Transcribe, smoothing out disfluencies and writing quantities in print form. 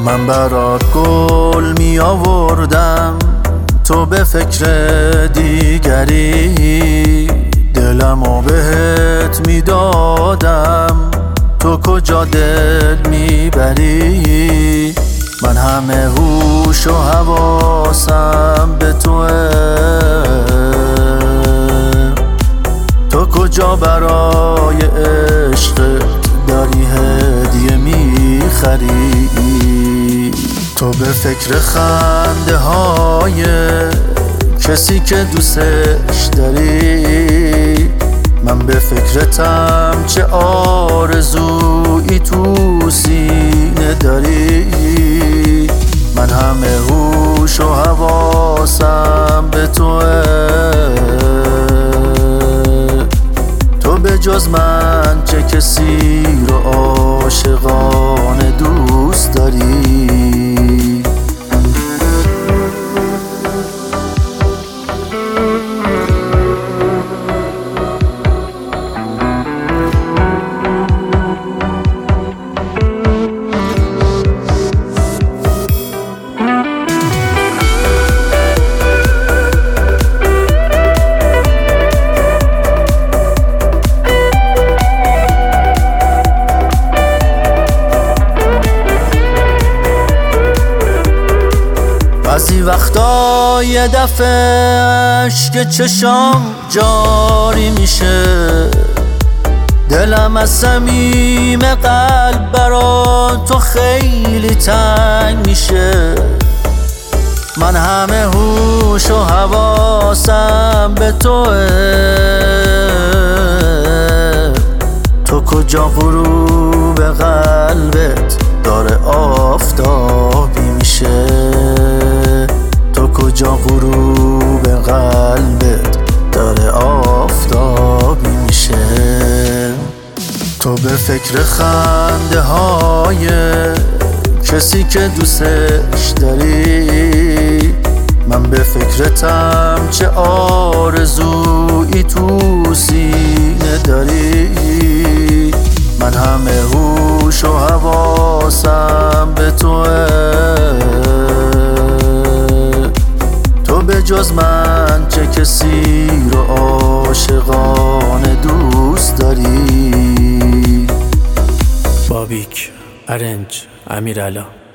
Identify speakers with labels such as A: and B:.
A: من برات گل می آوردم، تو به فکر دیگری، دلمو بهت می دادم، تو کجا دل می بری؟ من همه هوش و حواسم به توه، تو کجا برای عشقت داری هدیه می خری؟ تو به فکر خنده های کسی که دوستش داری، من به فکرتم چه آرزویی تو سینه داری. من همه هوش و حواسم به توه، تو به جز من چه کسی رو عاشقانه دوست داری؟ بعضی وقتا یه دفعه اشک چشام جاری میشه، دلم از صمیم قلب برا تو خیلی تنگ میشه. من همه هوش و حواسم به توه، تو کجا غروب قلبت داره آفتابی میشه؟ تو کجا غروب قلبت داره آفتابی میشه؟ تو به فکر خنده های کسی که دوستش داری، من به فکرتم چه آرزویی تو سینه داری. من همه هوش و حواسم به توه، تو به جز من چه کسی رو عاشقانه دوست داری؟
B: بابیک، ارنج، امیرعلا.